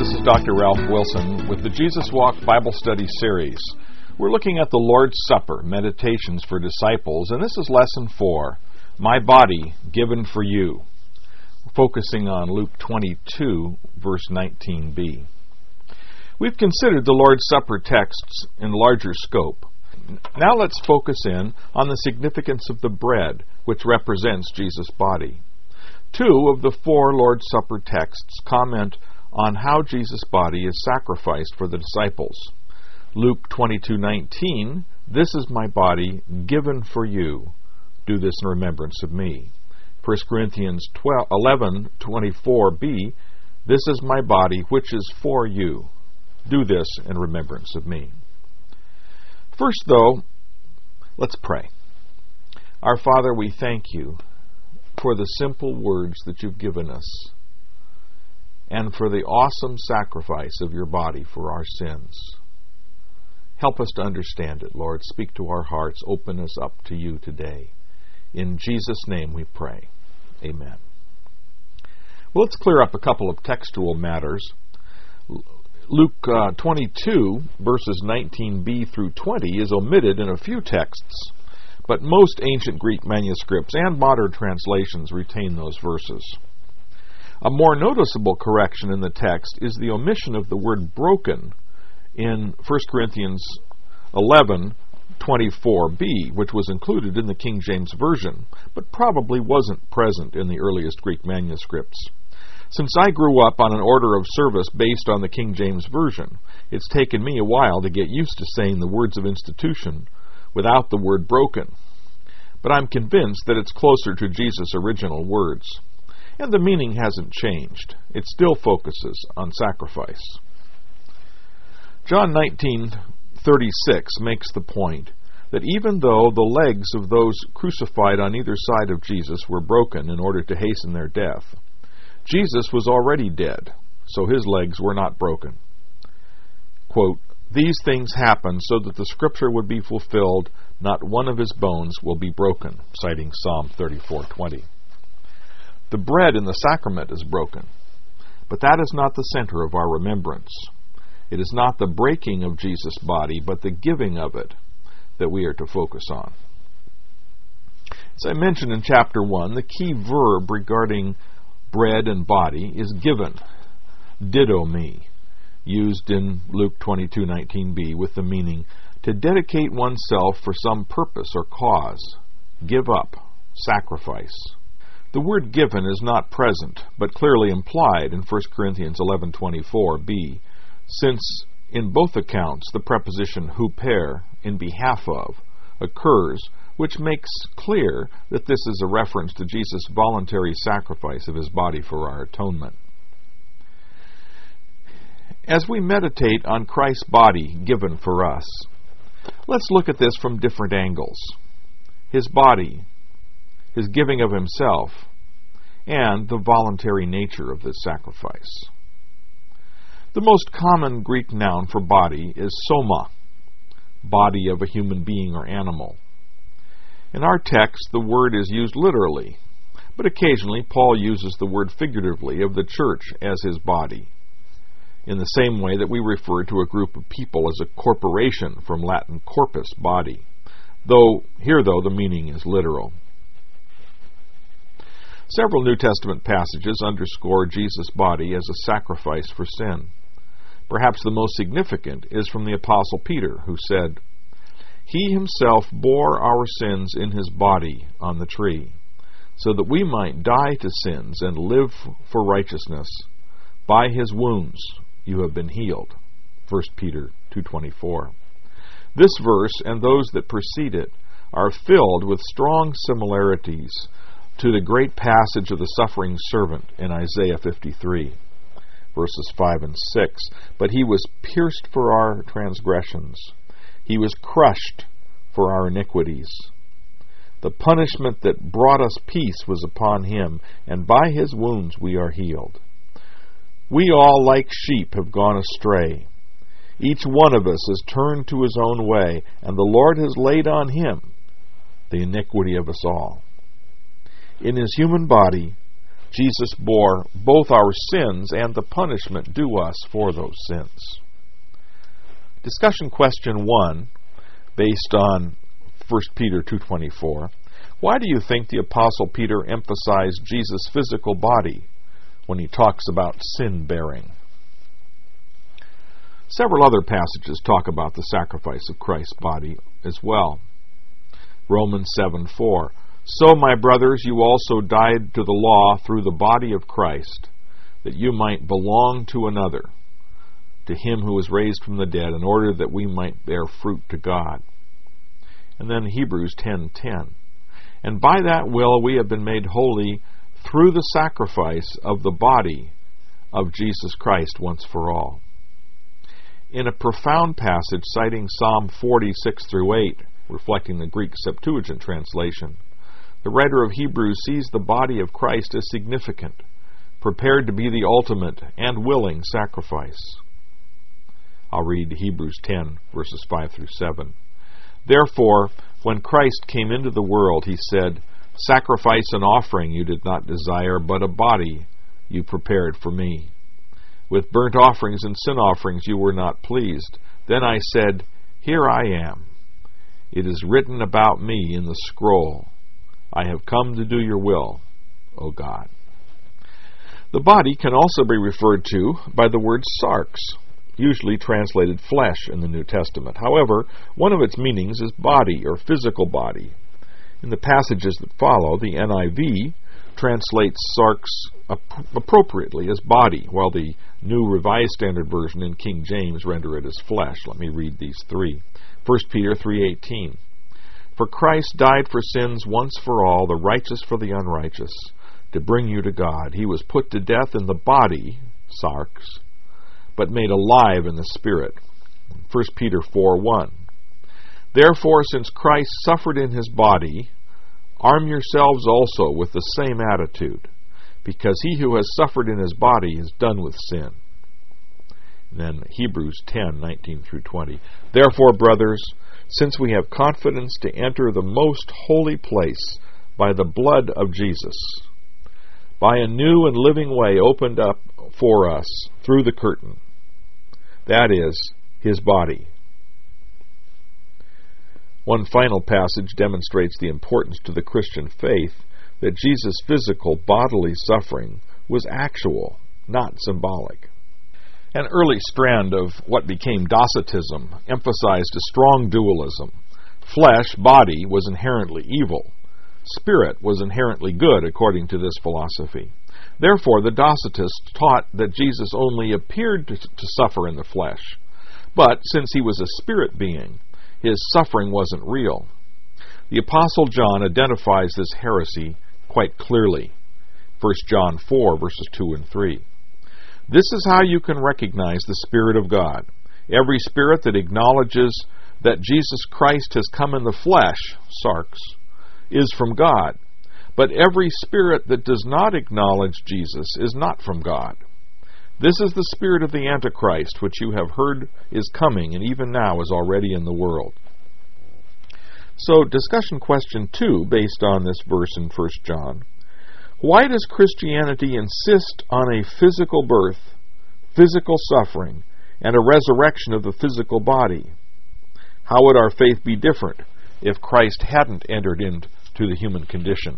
this is Dr. Ralph Wilson with the Jesus Walk Bible Study Series. We're looking at the Lord's Supper, Meditations for Disciples, and this is Lesson 4, My Body Given for You, focusing on Luke 22, verse 19b. We've considered the Lord's Supper texts in larger scope. Now let's focus in on the significance of the bread, which represents Jesus' body. 2 of the 4 Lord's Supper texts comment on how Jesus' body is sacrificed for the disciples. Luke 22:19, "This is my body given for you. Do this in remembrance of me." 1 Corinthians 11:24b, "This is my body which is for you. Do this in remembrance of me." First, though, let's pray. Our Father, we thank you for the simple words that you've given us and for the awesome sacrifice of your body for our sins. Help us to understand it, Lord. Speak to our hearts. Open us up to you today. In Jesus' name we pray. Amen. Well, let's clear up a couple of textual matters. Luke 22, verses 19b through 20, is omitted in a few texts, but most ancient Greek manuscripts and modern translations retain those verses. A more noticeable correction in the text is the omission of the word broken in 1 Corinthians 11:24b, which was included in the King James Version, but probably wasn't present in the earliest Greek manuscripts. Since I grew up on an order of service based on the King James Version, it's taken me a while to get used to saying the words of institution without the word broken. But I'm convinced that it's closer to Jesus' original words. And the meaning hasn't changed. It still focuses on sacrifice. John 19:36 makes the point that even though the legs of those crucified on either side of Jesus were broken in order to hasten their death, Jesus was already dead, so his legs were not broken. Quote, "These things happened so that the scripture would be fulfilled, not one of his bones will be broken," citing Psalm 34:20. The bread in the sacrament is broken, but that is not the center of our remembrance. It is not the breaking of Jesus' body, but the giving of it that we are to focus on. As I mentioned in chapter 1, the key verb regarding bread and body is given, didomi, used in Luke 22:19b with the meaning to dedicate oneself for some purpose or cause, give up, sacrifice. The word given is not present, but clearly implied in 1 Corinthians 11:24b, since in both accounts the preposition huper, in behalf of, occurs, which makes clear that this is a reference to Jesus' voluntary sacrifice of his body for our atonement. As we meditate on Christ's body given for us, let's look at this from different angles. His body, his giving of himself, and the voluntary nature of this sacrifice. The most common Greek noun for body is soma, body of a human being or animal. In our text, the word is used literally, but occasionally Paul uses the word figuratively of the church as his body, in the same way that we refer to a group of people as a corporation, from Latin corpus, body. Here, the meaning is literal. Several New Testament passages underscore Jesus' body as a sacrifice for sin. Perhaps the most significant is from the Apostle Peter, who said, "He himself bore our sins in his body on the tree, so that we might die to sins and live for righteousness. By his wounds you have been healed." 1 Peter 2:24. This verse and those that precede it are filled with strong similarities to the great passage of the suffering servant in Isaiah 53, verses 5 and 6. "But he was pierced for our transgressions. He was crushed for our iniquities. The punishment that brought us peace was upon him, and by his wounds we are healed. We all, like sheep, have gone astray. Each one of us has turned to his own way, and the Lord has laid on him the iniquity of us all. In his human body, Jesus bore both our sins and the punishment due us for those sins. Discussion question 1, based on 1 Peter 2:24. Why do you think the Apostle Peter emphasized Jesus' physical body when he talks about sin-bearing? Several other passages talk about the sacrifice of Christ's body as well. Romans 7:4. So, my brothers, you also died to the law through the body of Christ, that you might belong to another, to him who was raised from the dead, in order that we might bear fruit to God. And then Hebrews 10:10. And by that will we have been made holy through the sacrifice of the body of Jesus Christ once for all. In a profound passage citing Psalm 46-8, reflecting the Greek Septuagint translation, the writer of Hebrews sees the body of Christ as significant, prepared to be the ultimate and willing sacrifice. I'll read Hebrews 10, verses 5-7. Therefore, when Christ came into the world, he said, Sacrifice and offering you did not desire, but a body you prepared for me. With burnt offerings and sin offerings you were not pleased. Then I said, Here I am. It is written about me in the scroll. I have come to do your will, O God. The body can also be referred to by the word sarx, usually translated flesh in the New Testament. However, one of its meanings is body or physical body. In the passages that follow, the NIV translates sarx appropriately as body, while the New Revised Standard Version in King James render it as flesh. Let me read these three. 1 Peter 3:18. For Christ died for sins once for all, the righteous for the unrighteous, to bring you to God. He was put to death in the body, sarx, but made alive in the Spirit. 1 Peter 4:1. Therefore, since Christ suffered in his body, arm yourselves also with the same attitude, because he who has suffered in his body is done with sin. And then Hebrews 10:19-20. Therefore, brothers, since we have confidence to enter the most holy place by the blood of Jesus, by a new and living way opened up for us through the curtain, that is, his body. One final passage demonstrates the importance to the Christian faith that Jesus' physical bodily suffering was actual, not symbolic. An early strand of what became Docetism emphasized a strong dualism. Flesh, body, was inherently evil. Spirit was inherently good, according to this philosophy. Therefore, the Docetists taught that Jesus only appeared to suffer in the flesh. But since he was a spirit being, his suffering wasn't real. The Apostle John identifies this heresy quite clearly. 1 John 4, verses 2 and 3. This is how you can recognize the Spirit of God. Every spirit that acknowledges that Jesus Christ has come in the flesh, sarx, is from God. But every spirit that does not acknowledge Jesus is not from God. This is the spirit of the Antichrist, which you have heard is coming, and even now is already in the world. So, discussion question 2, based on this verse in 1 John. Why does Christianity insist on a physical birth, physical suffering, and a resurrection of the physical body? How would our faith be different if Christ hadn't entered into the human condition?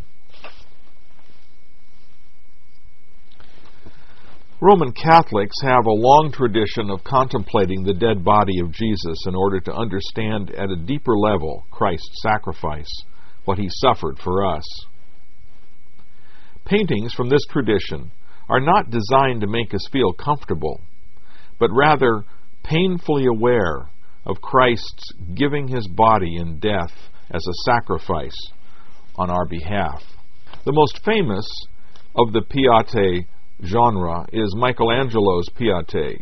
Roman Catholics have a long tradition of contemplating the dead body of Jesus in order to understand at a deeper level Christ's sacrifice, what he suffered for us. Paintings from this tradition are not designed to make us feel comfortable, but rather painfully aware of Christ's giving his body in death as a sacrifice on our behalf. The most famous of the Pietà genre is Michelangelo's Pietà,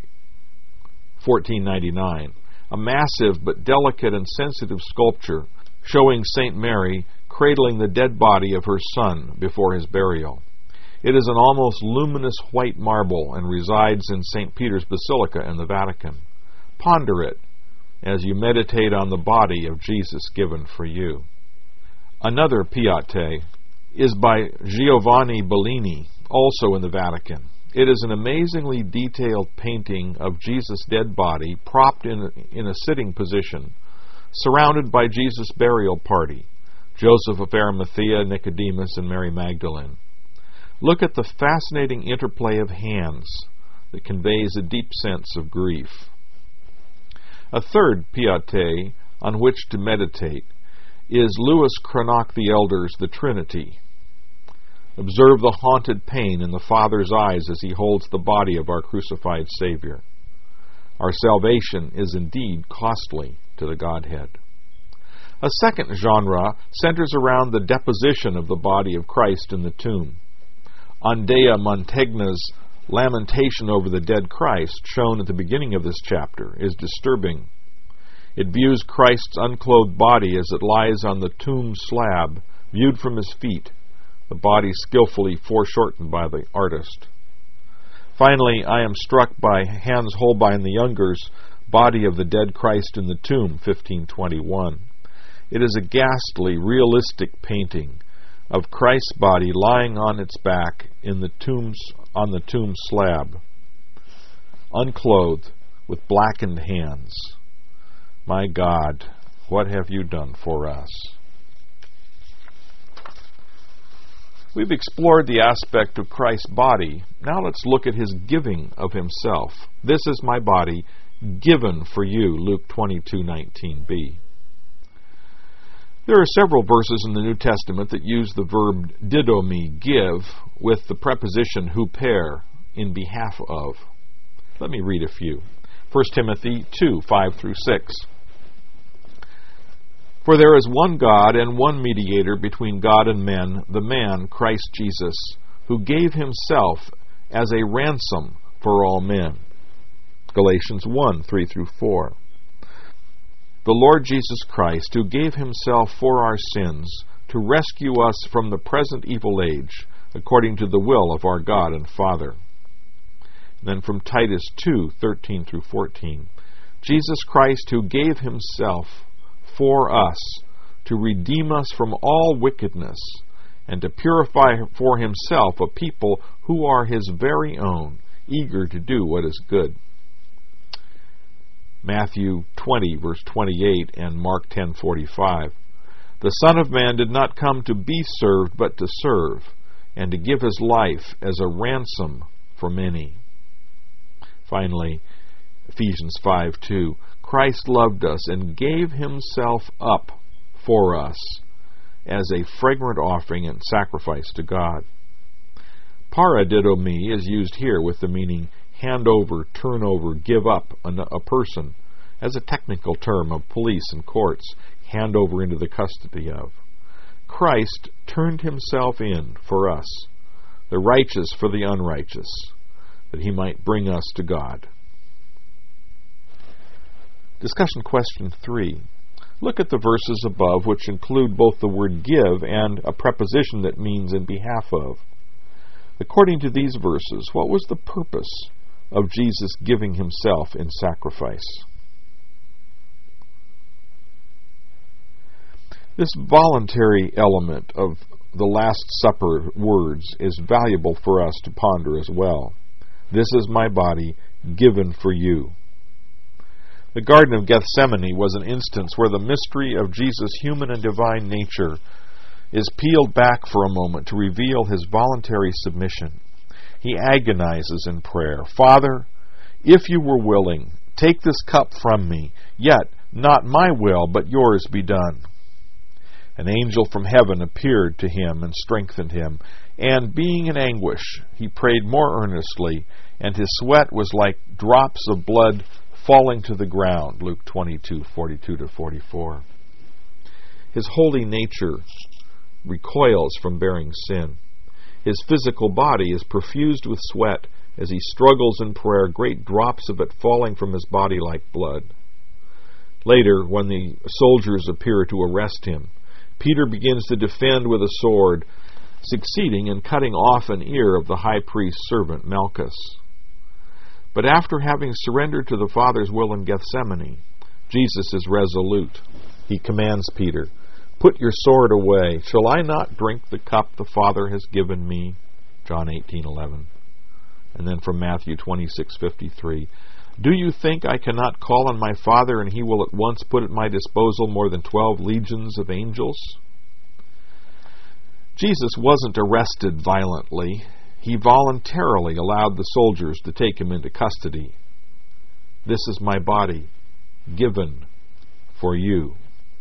1499, a massive but delicate and sensitive sculpture showing St. Mary cradling the dead body of her son before his burial. It is an almost luminous white marble and resides in St. Peter's Basilica in the Vatican. Ponder it as you meditate on the body of Jesus given for you. Another Pietà is by Giovanni Bellini also in the Vatican. It is an amazingly detailed painting of Jesus' dead body propped in a sitting position, surrounded by Jesus' burial party, Joseph of Arimathea, Nicodemus, and Mary Magdalene. Look at the fascinating interplay of hands that conveys a deep sense of grief. A third piete on which to meditate is Louis Cranach the Elder's The Trinity. Observe the haunted pain in the Father's eyes as he holds the body of our crucified Savior. Our salvation is indeed costly to the Godhead. A second genre centers around the deposition of the body of Christ in the tomb. Andrea Mantegna's lamentation over the dead Christ, shown at the beginning of this chapter, is disturbing. It views Christ's unclothed body as it lies on the tomb slab, viewed from his feet, the body skillfully foreshortened by the artist. Finally, I am struck by Hans Holbein the Younger's Body of the Dead Christ in the Tomb, 1521. It is a ghastly, realistic painting of Christ's body lying on its back on the tomb slab, unclothed, with blackened hands. My God, what have you done for us? We've explored the aspect of Christ's body. Now let's look at his giving of himself. This is my body given for you, Luke 22:19b. There are several verses in the New Testament that use the verb didomi, give, with the preposition huper, in behalf of. Let me read a few. 1 Timothy 2:5-6. For there is one God and one mediator between God and men, the man, Christ Jesus, who gave himself as a ransom for all men. Galatians 1:3-4. The Lord Jesus Christ, who gave himself for our sins to rescue us from the present evil age, according to the will of our God and Father. And then from Titus 2:13-14. Jesus Christ, who gave himself for us to redeem us from all wickedness and to purify for himself a people who are his very own, eager to do what is good. Matthew 20:28 and Mark 10:45. The Son of Man did not come to be served, but to serve, and to give his life as a ransom for many. Finally, Ephesians 5:2. Christ loved us and gave himself up for us as a fragrant offering and sacrifice to God. Paradidomi is used here with the meaning hand over, turn over, give up a person, as a technical term of police and courts, hand over into the custody of. Christ turned himself in for us, the righteous for the unrighteous, that he might bring us to God. Discussion question 3. Look at the verses above, which include both the word give and a preposition that means in behalf of. According to these verses, what was the purpose of Jesus giving himself in sacrifice? This voluntary element of the Last Supper words is valuable for us to ponder as well. This is my body given for you. The Garden of Gethsemane was an instance where the mystery of Jesus' human and divine nature is peeled back for a moment to reveal his voluntary submission. He agonizes in prayer, Father, if you were willing, take this cup from me, yet not my will, but yours be done. An angel from heaven appeared to him and strengthened him, and being in anguish, he prayed more earnestly, and his sweat was like drops of blood falling to the ground, Luke 22:42-44. His holy nature recoils from bearing sin. His physical body is perfused with sweat as he struggles in prayer, great drops of it falling from his body like blood. Later, when the soldiers appear to arrest him, Peter begins to defend with a sword, succeeding in cutting off an ear of the high priest's servant, Malchus. But after having surrendered to the Father's will in Gethsemane, Jesus is resolute. He commands Peter, Put your sword away. Shall I not drink the cup the Father has given me? John 18:11. And then from Matthew 26:53, do you think I cannot call on my Father, and he will at once put at my disposal more than 12 legions of angels? Jesus wasn't arrested violently. He voluntarily allowed the soldiers to take him into custody. This is my body, given for you.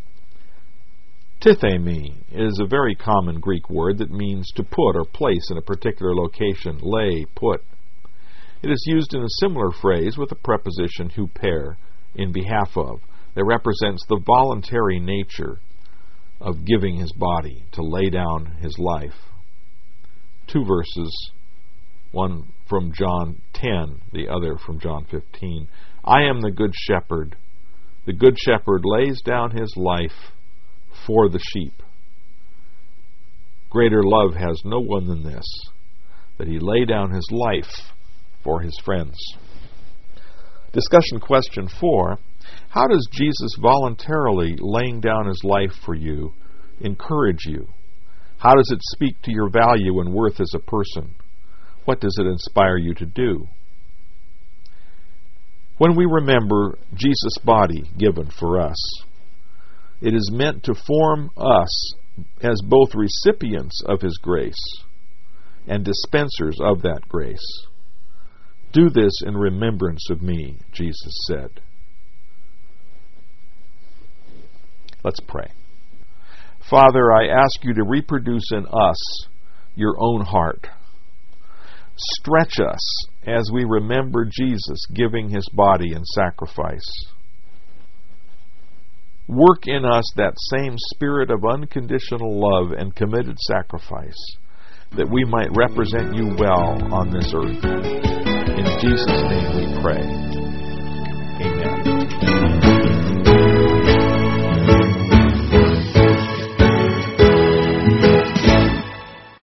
Tithemi is a very common Greek word that means to put or place in a particular location, lay, put. It is used in a similar phrase with the preposition huper, in behalf of, that represents the voluntary nature of giving his body, to lay down his life. 2 verses, one from John 10, the other from John 15. I am the good shepherd. The good shepherd lays down his life for the sheep. Greater love has no one than this, that he lay down his life for his friends. Discussion question 4. How does Jesus voluntarily laying down his life for you encourage you? How does it speak to your value and worth as a person? What does it inspire you to do? When we remember Jesus' body given for us, it is meant to form us as both recipients of his grace and dispensers of that grace. Do this in remembrance of me, Jesus said. Let's pray. Father, I ask you to reproduce in us your own heart. Stretch us as we remember Jesus giving his body in sacrifice. Work in us that same spirit of unconditional love and committed sacrifice, that we might represent you well on this earth. In Jesus' name we pray.